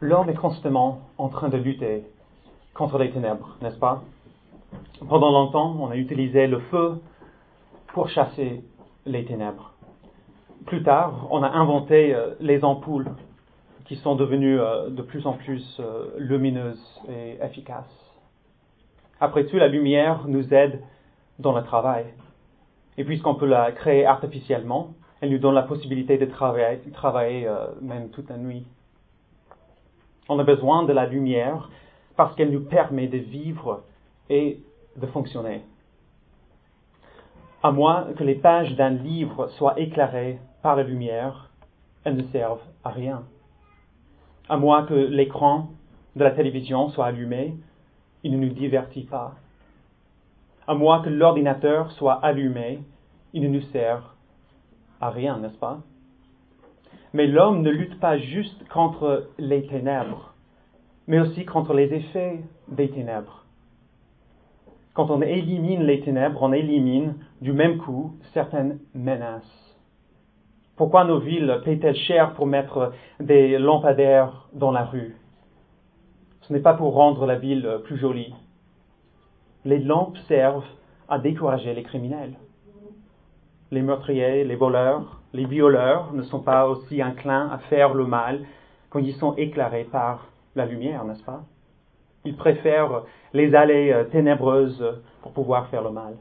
L'homme est constamment en train de lutter contre les ténèbres, n'est-ce pas? Pendant longtemps, on a utilisé le feu pour chasser les ténèbres. Plus tard, on a inventé les ampoules qui sont devenues de plus en plus lumineuses et efficaces. Après tout, la lumière nous aide dans le travail. Et puisqu'on peut la créer artificiellement, elle nous donne la possibilité de travailler même toute la nuit. On a besoin de la lumière parce qu'elle nous permet de vivre et de fonctionner. À moins que les pages d'un livre soient éclairées par la lumière, elles ne servent à rien. À moins que l'écran de la télévision soit allumé, il ne nous divertit pas. À moins que l'ordinateur soit allumé, il ne nous sert à rien, n'est-ce pas? Mais l'homme ne lutte pas juste contre les ténèbres, mais aussi contre les effets des ténèbres. Quand on élimine les ténèbres, on élimine du même coup certaines menaces. Pourquoi nos villes paient-elles cher pour mettre des lampadaires dans la rue? Ce n'est pas pour rendre la ville plus jolie. Les lampes servent à décourager les criminels. Les meurtriers, les voleurs, les violeurs ne sont pas aussi inclins à faire le mal quand ils sont éclairés par la lumière, n'est-ce pas? Ils préfèrent les allées ténébreuses pour pouvoir faire le mal.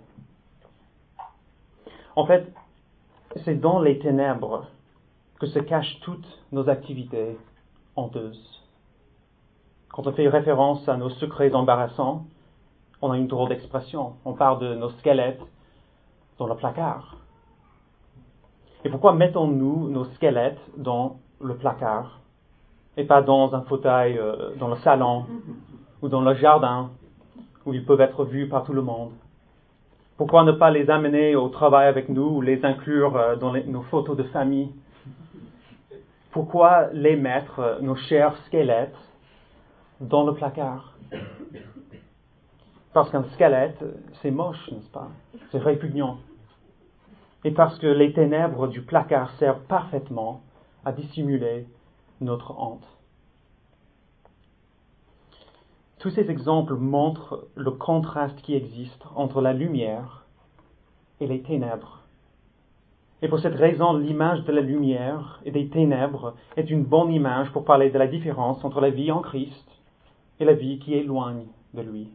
En fait, c'est dans les ténèbres que se cachent toutes nos activités honteuses. Quand on fait référence à nos secrets embarrassants, on a une drôle d'expression. On parle de nos squelettes dans le placard. Et pourquoi mettons-nous nos squelettes dans le placard et pas dans un fauteuil dans le salon ou dans le jardin où ils peuvent être vus par tout le monde? Pourquoi ne pas les amener au travail avec nous ou les inclure dans nos photos de famille? Pourquoi les mettre, nos chers squelettes, dans le placard? Parce qu'un squelette, c'est moche, n'est-ce pas? C'est répugnant. Et parce que les ténèbres du placard servent parfaitement à dissimuler notre honte. Tous ces exemples montrent le contraste qui existe entre la lumière et les ténèbres. Et pour cette raison, l'image de la lumière et des ténèbres est une bonne image pour parler de la différence entre la vie en Christ et la vie qui éloigne de lui.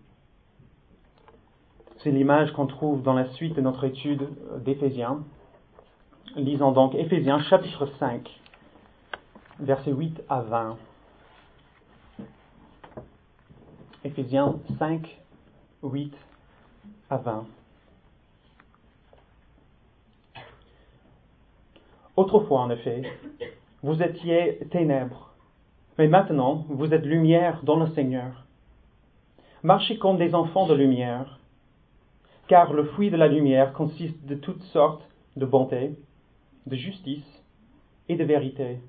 C'est l'image qu'on trouve dans la suite de notre étude d'Éphésiens. Lisons donc Éphésiens chapitre 5, versets 8 à 20. Éphésiens 5, 8 à 20. Autrefois, en effet, vous étiez ténèbres, mais maintenant vous êtes lumière dans le Seigneur. Marchez comme des enfants de lumière, car le fruit de la lumière consiste de toutes sortes de bonté, de justice et de vérité.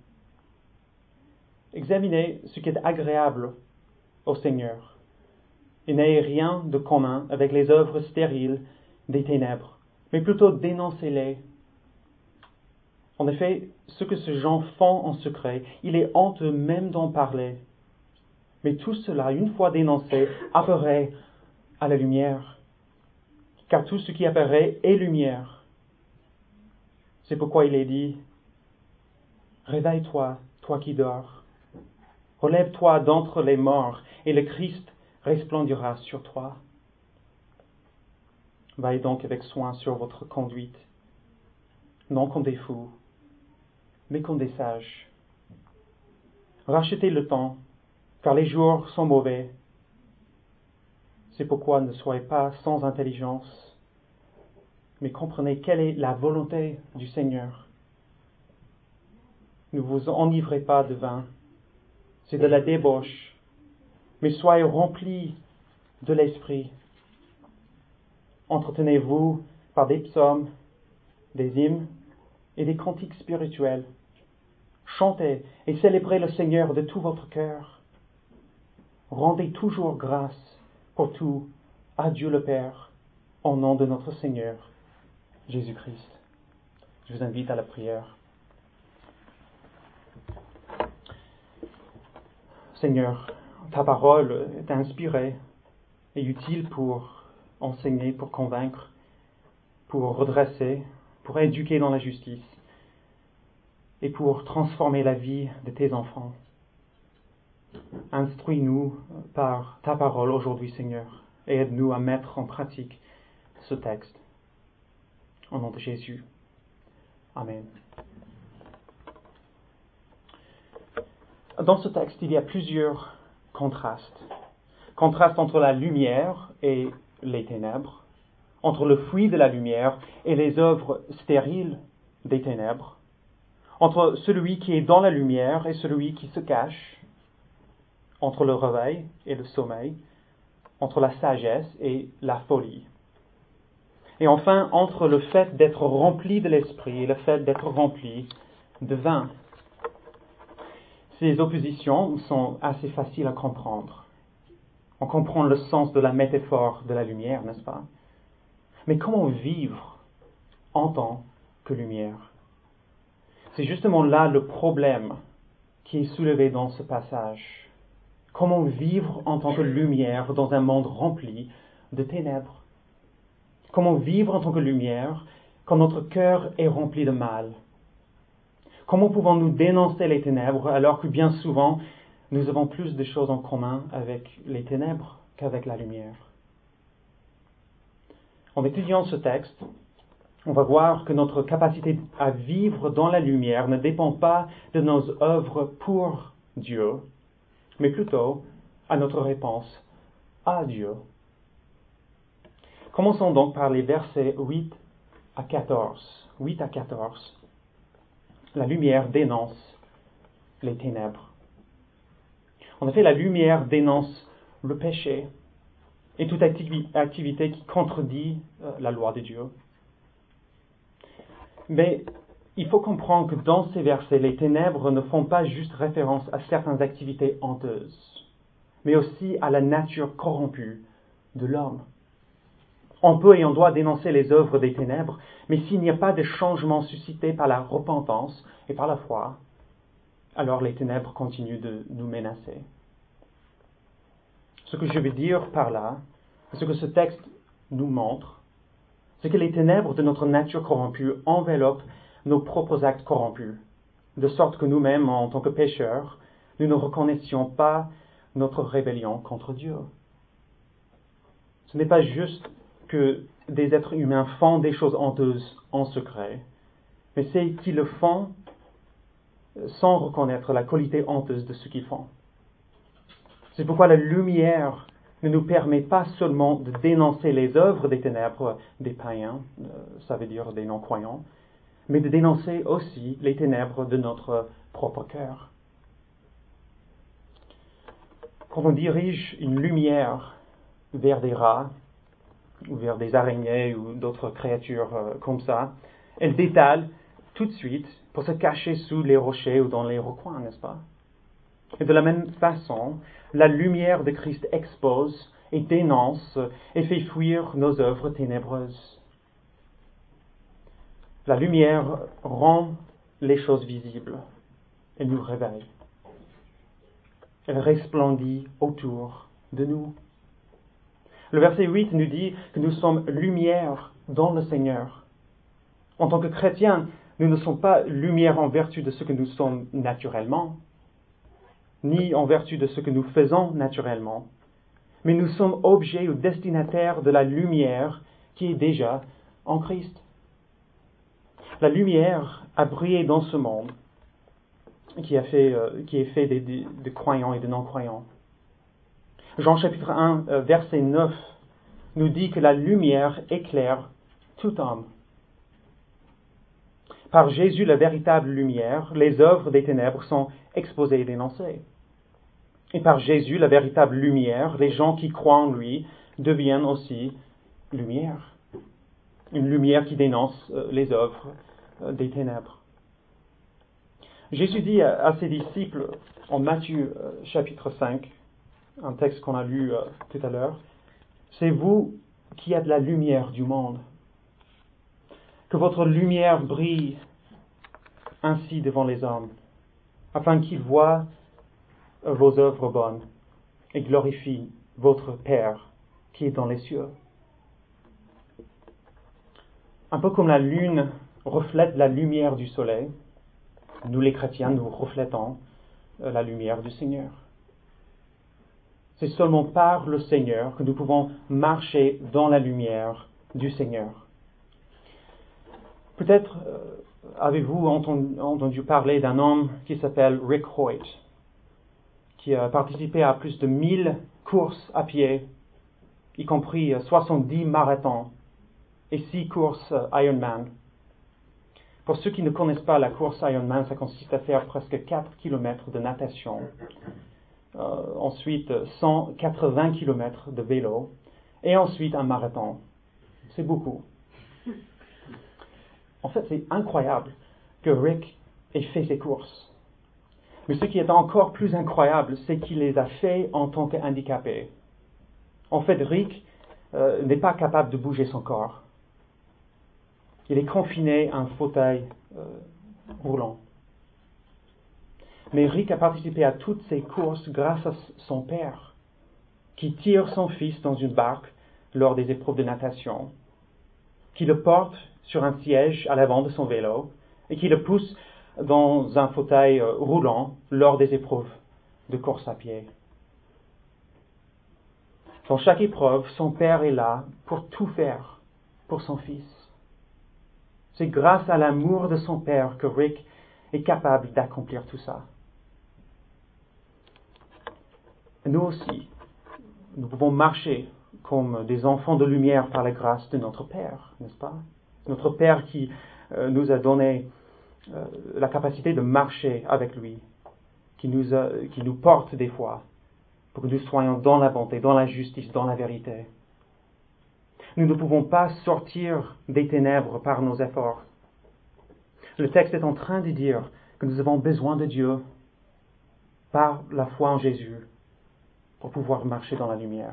Examinez ce qui est agréable au Seigneur, et n'ayez rien de commun avec les œuvres stériles des ténèbres, mais plutôt dénoncez-les. En effet, ce que ces gens font en secret, il est honteux même d'en parler. Mais tout cela, une fois dénoncé, apparaît à la lumière. Car tout ce qui apparaît est lumière. C'est pourquoi il est dit, « Réveille-toi, toi qui dors. Relève-toi d'entre les morts, et le Christ resplendira sur toi. » Veillez donc avec soin sur votre conduite, non comme des fous, mais comme des sages. Rachetez le temps, car les jours sont mauvais. C'est pourquoi ne soyez pas sans intelligence, mais comprenez quelle est la volonté du Seigneur. Ne vous enivrez pas de vin, c'est de la débauche, mais soyez remplis de l'Esprit. Entretenez-vous par des psaumes, des hymnes et des cantiques spirituels. Chantez et célébrez le Seigneur de tout votre cœur. Rendez toujours grâce pour tout à Dieu le Père, au nom de notre Seigneur, Jésus-Christ. Je vous invite à la prière. Seigneur, ta parole est inspirée et utile pour enseigner, pour convaincre, pour redresser, pour éduquer dans la justice et pour transformer la vie de tes enfants. Instruis-nous par ta parole aujourd'hui, Seigneur, et aide-nous à mettre en pratique ce texte. Au nom de Jésus. Amen. Dans ce texte, il y a plusieurs contrastes. Contraste entre la lumière et les ténèbres, entre le fruit de la lumière et les œuvres stériles des ténèbres, entre celui qui est dans la lumière et celui qui se cache, entre le réveil et le sommeil, entre la sagesse et la folie. Et enfin, entre le fait d'être rempli de l'esprit et le fait d'être rempli de vin. Ces oppositions sont assez faciles à comprendre. On comprend le sens de la métaphore de la lumière, n'est-ce pas? Mais comment vivre en tant que lumière? C'est justement là le problème qui est soulevé dans ce passage. Comment vivre en tant que lumière dans un monde rempli de ténèbres? Comment vivre en tant que lumière quand notre cœur est rempli de mal? Comment pouvons-nous dénoncer les ténèbres alors que bien souvent, nous avons plus de choses en commun avec les ténèbres qu'avec la lumière? En étudiant ce texte, on va voir que notre capacité à vivre dans la lumière ne dépend pas de nos œuvres pour Dieu, mais plutôt à notre réponse à Dieu. Commençons donc par les versets 8 à 14. 8 à 14. La lumière dénonce les ténèbres. En effet, la lumière dénonce le péché et toute activité qui contredit la loi de Dieu. Mais il faut comprendre que dans ces versets, les ténèbres ne font pas juste référence à certaines activités honteuses, mais aussi à la nature corrompue de l'homme. On peut et on doit dénoncer les œuvres des ténèbres, mais s'il n'y a pas de changement suscité par la repentance et par la foi, alors les ténèbres continuent de nous menacer. Ce que je veux dire par là, ce que ce texte nous montre, c'est que les ténèbres de notre nature corrompue enveloppent nos propres actes corrompus, de sorte que nous-mêmes, en tant que pécheurs, nous ne reconnaissions pas notre rébellion contre Dieu. Ce n'est pas juste que des êtres humains font des choses honteuses en secret, mais c'est qu'ils le font sans reconnaître la qualité honteuse de ce qu'ils font. C'est pourquoi la lumière ne nous permet pas seulement de dénoncer les œuvres des ténèbres des païens, ça veut dire des non-croyants, mais de dénoncer aussi les ténèbres de notre propre cœur. Quand on dirige une lumière vers des rats, ou vers des araignées ou d'autres créatures comme ça, elle détale tout de suite pour se cacher sous les rochers ou dans les recoins, n'est-ce pas? Et de la même façon, la lumière de Christ expose et dénonce et fait fuir nos œuvres ténébreuses. La lumière rend les choses visibles. Elle nous réveille. Elle resplendit autour de nous. Le verset 8 nous dit que nous sommes lumière dans le Seigneur. En tant que chrétiens, nous ne sommes pas lumière en vertu de ce que nous sommes naturellement, ni en vertu de ce que nous faisons naturellement, mais nous sommes objets ou destinataires de la lumière qui est déjà en Christ. La lumière a brillé dans ce monde qui est fait de croyants et de non-croyants. Jean chapitre 1, verset 9, nous dit que la lumière éclaire tout homme. Par Jésus, la véritable lumière, les œuvres des ténèbres sont exposées et dénoncées. Et par Jésus, la véritable lumière, les gens qui croient en lui deviennent aussi lumière. Une lumière qui dénonce les œuvres des ténèbres. Jésus dit à ses disciples en Matthieu chapitre 5, un texte qu'on a lu tout à l'heure, « C'est vous qui êtes la lumière du monde. Que votre lumière brille ainsi devant les hommes, afin qu'ils voient vos œuvres bonnes et glorifie votre Père qui est dans les cieux. Un peu comme la lune reflète la lumière du soleil, nous les chrétiens, nous reflétons la lumière du Seigneur. C'est seulement par le Seigneur que nous pouvons marcher dans la lumière du Seigneur. Peut-être avez-vous entendu parler d'un homme qui s'appelle Rick Hoyt, qui a participé à plus de 1000 courses à pied, y compris 70 marathons et 6 courses Ironman. Pour ceux qui ne connaissent pas la course Ironman, ça consiste à faire presque 4 km de natation, ensuite 180 km de vélo, et ensuite un marathon. C'est beaucoup. En fait, c'est incroyable que Rick ait fait ces courses. Mais ce qui est encore plus incroyable, c'est qu'il les a fait en tant qu'handicapé. En fait, Rick n'est pas capable de bouger son corps. Il est confiné à un fauteuil roulant. Mais Rick a participé à toutes ces courses grâce à son père, qui tire son fils dans une barque lors des épreuves de natation, qui le porte sur un siège à l'avant de son vélo et qui le pousse dans un fauteuil roulant lors des épreuves de course à pied. Dans chaque épreuve, son père est là pour tout faire pour son fils. C'est grâce à l'amour de son père que Rick est capable d'accomplir tout ça. Nous aussi, nous pouvons marcher comme des enfants de lumière par la grâce de notre Père, n'est-ce pas? Notre Père qui nous a donné la capacité de marcher avec lui, qui nous porte des fois pour que nous soyons dans la bonté, dans la justice, dans la vérité. Nous ne pouvons pas sortir des ténèbres par nos efforts. Le texte est en train de dire que nous avons besoin de Dieu par la foi en Jésus pour pouvoir marcher dans la lumière.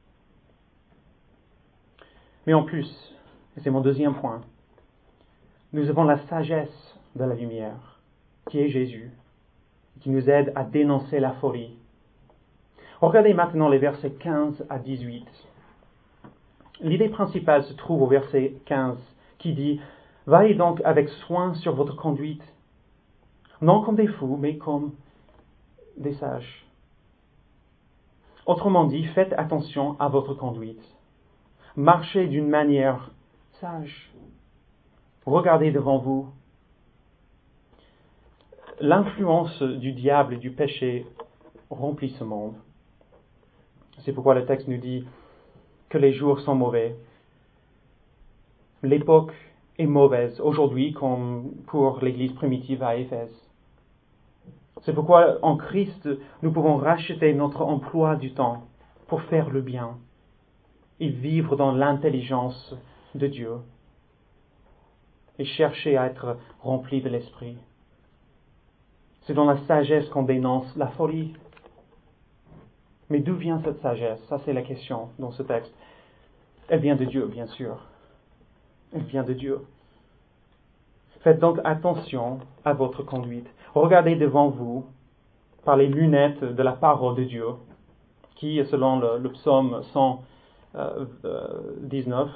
Mais en plus, et c'est mon deuxième point, nous avons la sagesse de la lumière, qui est Jésus, qui nous aide à dénoncer la folie. Regardez maintenant les versets 15 à 18. L'idée principale se trouve au verset 15, qui dit « Veillez donc avec soin sur votre conduite, non comme des fous, mais comme des sages. » Autrement dit, faites attention à votre conduite. Marchez d'une manière sage. Regardez devant vous. L'influence du diable et du péché remplit ce monde. C'est pourquoi le texte nous dit que les jours sont mauvais. L'époque est mauvaise aujourd'hui comme pour l'Église primitive à Éphèse. C'est pourquoi en Christ, nous pouvons racheter notre emploi du temps pour faire le bien et vivre dans l'intelligence de Dieu et chercher à être remplis de l'Esprit. C'est dans la sagesse qu'on dénonce la folie. Mais d'où vient cette sagesse? Ça, c'est la question dans ce texte. Elle vient de Dieu, bien sûr. Elle vient de Dieu. Faites donc attention à votre conduite. Regardez devant vous par les lunettes de la parole de Dieu, qui, selon le psaume 119,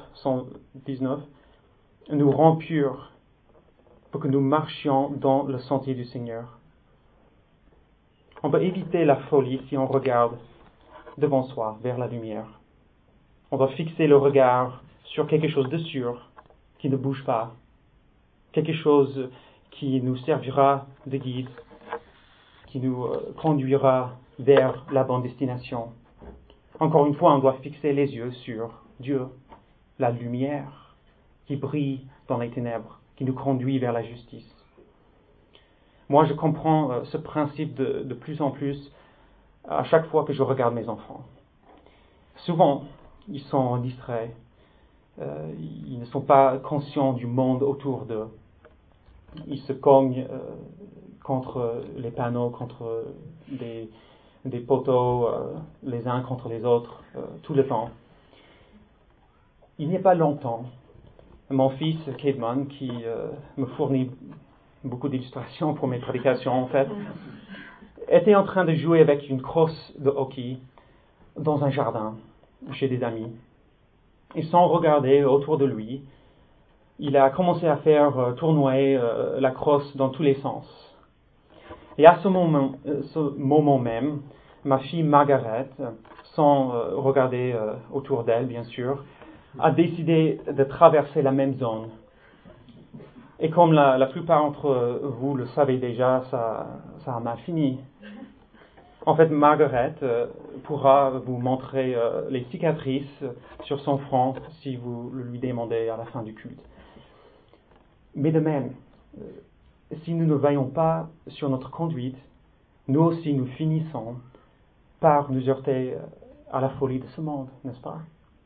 nous rend purs pour que nous marchions dans le sentier du Seigneur. On peut éviter la folie si on regarde devant soi, vers la lumière. On doit fixer le regard sur quelque chose de sûr, qui ne bouge pas, quelque chose qui nous servira de guide, qui nous conduira vers la bonne destination. Encore une fois, on doit fixer les yeux sur Dieu, la lumière qui brille dans les ténèbres, qui nous conduit vers la justice. Moi, je comprends ce principe de plus en plus à chaque fois que je regarde mes enfants. Souvent, ils sont distraits. Ils ne sont pas conscients du monde autour d'eux. Ils se cognent contre les panneaux, contre des poteaux, les uns contre les autres, tout le temps. Il n'y a pas longtemps, mon fils, Cademan, qui me fournit beaucoup d'illustrations pour mes prédications, en fait, était en train de jouer avec une crosse de hockey dans un jardin chez des amis. Et sans regarder autour de lui, il a commencé à faire tournoyer la crosse dans tous les sens. Et à ce moment même, ma fille Margaret, sans regarder autour d'elle bien sûr, a décidé de traverser la même zone. Et comme la plupart d'entre vous le savez déjà, ça a mal fini. En fait, Margaret pourra vous montrer les cicatrices sur son front si vous le lui demandez à la fin du culte. Mais de même, si nous ne veillons pas sur notre conduite, nous aussi nous finissons par nous heurter à la folie de ce monde, n'est-ce pas?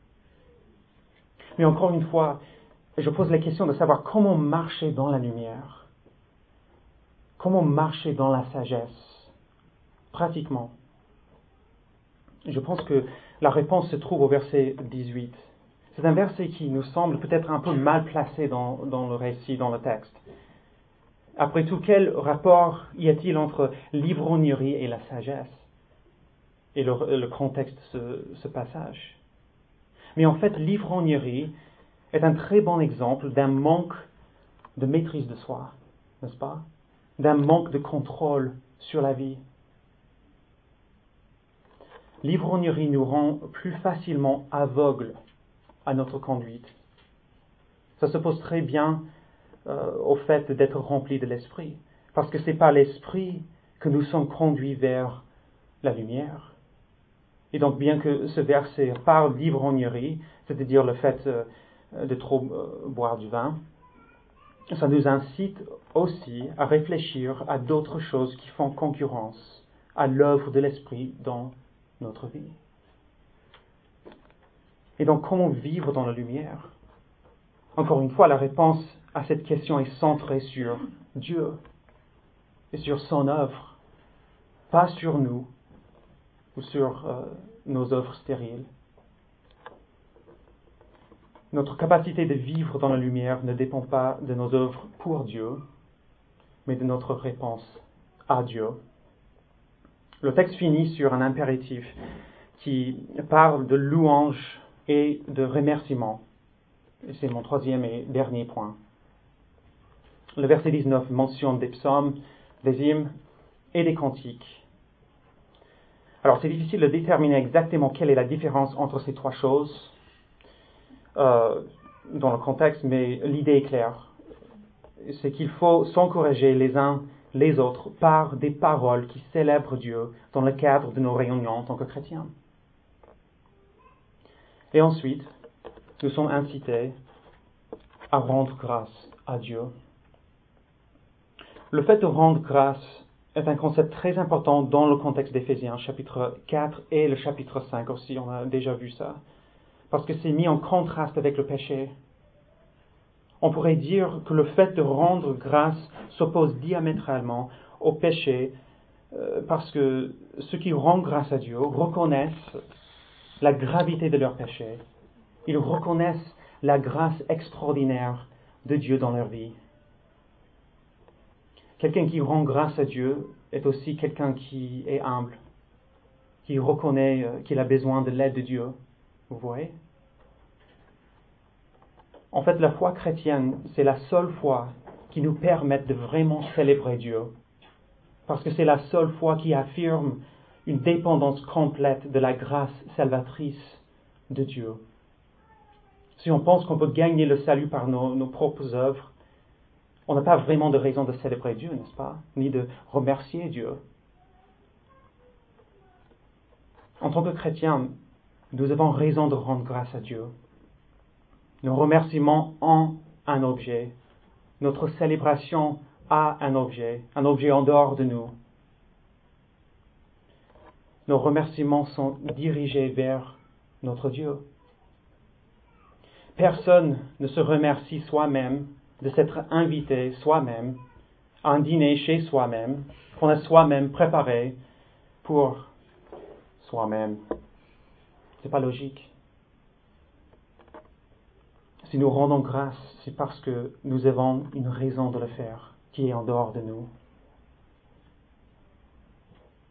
Mais encore une fois, je pose la question de savoir comment marcher dans la lumière, comment marcher dans la sagesse, pratiquement. Je pense que la réponse se trouve au verset 18. C'est un verset qui nous semble peut-être un peu mal placé dans le récit, dans le texte. Après tout, quel rapport y a-t-il entre l'ivrognerie et la sagesse et le contexte de ce passage? Mais en fait, l'ivrognerie est un très bon exemple d'un manque de maîtrise de soi, n'est-ce pas? D'un manque de contrôle sur la vie. L'ivrognerie nous rend plus facilement aveugles à notre conduite. Ça se pose très bien au fait d'être rempli de l'esprit, parce que c'est par l'esprit que nous sommes conduits vers la lumière. Et donc, bien que ce verset parle d'ivrognerie, c'est-à-dire le fait de trop boire du vin, ça nous incite aussi à réfléchir à d'autres choses qui font concurrence à l'œuvre de l'esprit dans notre vie. Et donc, comment vivre dans la lumière? Encore une fois, la réponse à cette question est centrée sur Dieu et sur son œuvre, pas sur nous ou sur nos œuvres stériles. Notre capacité de vivre dans la lumière ne dépend pas de nos œuvres pour Dieu, mais de notre réponse à Dieu. Le texte finit sur un impératif qui parle de louange et de remerciement. Et c'est mon troisième et dernier point. Le verset 19 mentionne des psaumes, des hymnes et des cantiques. Alors c'est difficile de déterminer exactement quelle est la différence entre ces trois choses dans le contexte, mais l'idée est claire. C'est qu'il faut s'encourager les uns les autres par des paroles qui célèbrent Dieu dans le cadre de nos réunions en tant que chrétiens. Et ensuite, nous sommes incités à rendre grâce à Dieu. Le fait de rendre grâce est un concept très important dans le contexte d'Éphésiens, chapitre 4 et le chapitre 5 aussi, on a déjà vu ça. Parce que c'est mis en contraste avec le péché. On pourrait dire que le fait de rendre grâce s'oppose diamétralement au péché, parce que ceux qui rendent grâce à Dieu reconnaissent la gravité de leur péché. Ils reconnaissent la grâce extraordinaire de Dieu dans leur vie. Quelqu'un qui rend grâce à Dieu est aussi quelqu'un qui est humble, qui reconnaît qu'il a besoin de l'aide de Dieu. Vous voyez? En fait, la foi chrétienne, c'est la seule foi qui nous permet de vraiment célébrer Dieu. Parce que c'est la seule foi qui affirme une dépendance complète de la grâce salvatrice de Dieu. Si on pense qu'on peut gagner le salut par nos propres œuvres, on n'a pas vraiment de raison de célébrer Dieu, n'est-ce pas? Ni de remercier Dieu. En tant que chrétiens, nous avons raison de rendre grâce à Dieu. Nos remerciements ont un objet. Notre célébration a un objet en dehors de nous. Nos remerciements sont dirigés vers notre Dieu. Personne ne se remercie soi-même de s'être invité soi-même à un dîner chez soi-même, qu'on a soi-même préparé pour soi-même. C'est pas logique. Si nous rendons grâce, c'est parce que nous avons une raison de le faire, qui est en dehors de nous.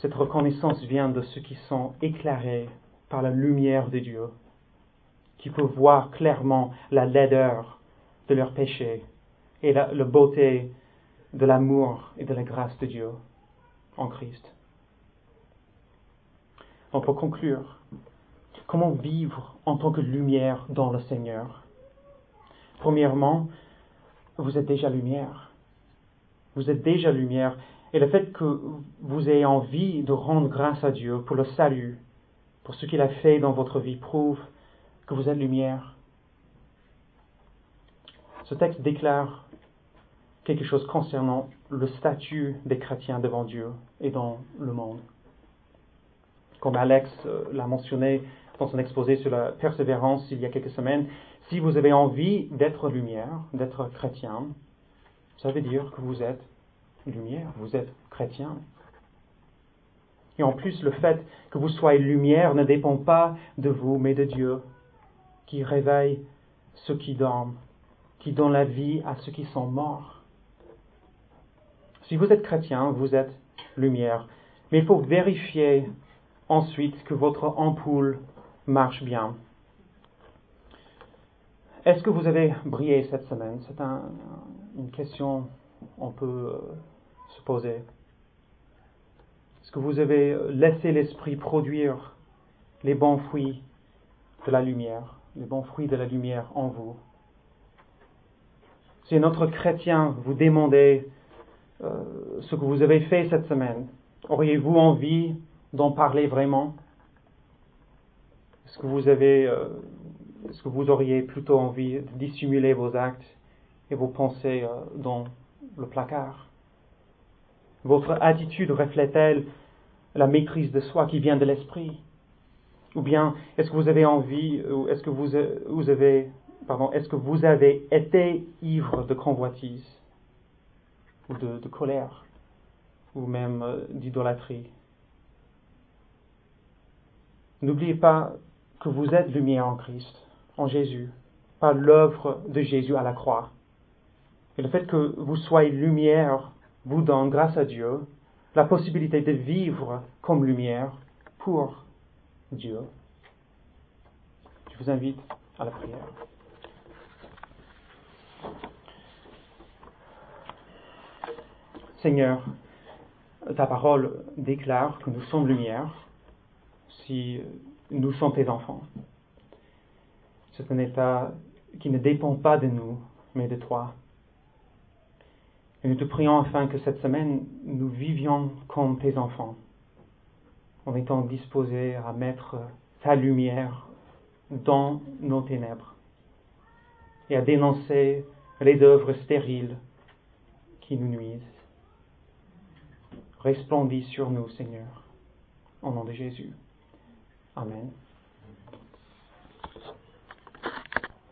Cette reconnaissance vient de ceux qui sont éclairés par la lumière de Dieu, qui peuvent voir clairement la laideur de leurs péchés et la beauté de l'amour et de la grâce de Dieu en Christ. Donc pour conclure, comment vivre en tant que lumière dans le Seigneur? Premièrement, vous êtes déjà lumière. Vous êtes déjà lumière. Et le fait que vous ayez envie de rendre grâce à Dieu pour le salut, pour ce qu'il a fait dans votre vie, prouve que vous êtes lumière. Ce texte déclare quelque chose concernant le statut des chrétiens devant Dieu et dans le monde. Comme Alex l'a mentionné dans son exposé sur la persévérance il y a quelques semaines, si vous avez envie d'être lumière, d'être chrétien, ça veut dire que vous êtes lumière, vous êtes chrétien. Et en plus, le fait que vous soyez lumière ne dépend pas de vous, mais de Dieu, qui réveille ceux qui dorment, qui donne la vie à ceux qui sont morts. Si vous êtes chrétien, vous êtes lumière. Mais il faut vérifier ensuite que votre ampoule marche bien. Est-ce que vous avez brillé cette semaine? C'est une question qu'on peut se poser. Est-ce que vous avez laissé l'Esprit produire les bons fruits de la lumière, les bons fruits de la lumière en vous? Si notre chrétien vous demandait ce que vous avez fait cette semaine, auriez-vous envie d'en parler vraiment? Est-ce que vous auriez plutôt envie de dissimuler vos actes et vos pensées dans le placard? Votre attitude reflète-t-elle la maîtrise de soi qui vient de l'esprit? Ou bien est-ce que vous avez envie, ou est-ce que vous avez été ivre de convoitise, ou de colère, ou même d'idolâtrie? N'oubliez pas que vous êtes lumière en Christ, en Jésus, par l'œuvre de Jésus à la croix. Et le fait que vous soyez lumière vous donne, grâce à Dieu, la possibilité de vivre comme lumière pour Dieu. Je vous invite à la prière. Seigneur, ta parole déclare que nous sommes lumière si nous sommes tes enfants. C'est un état qui ne dépend pas de nous, mais de toi. Et nous te prions afin que cette semaine, nous vivions comme tes enfants, en étant disposés à mettre ta lumière dans nos ténèbres et à dénoncer les œuvres stériles qui nous nuisent. Resplendis sur nous, Seigneur, au nom de Jésus. Amen.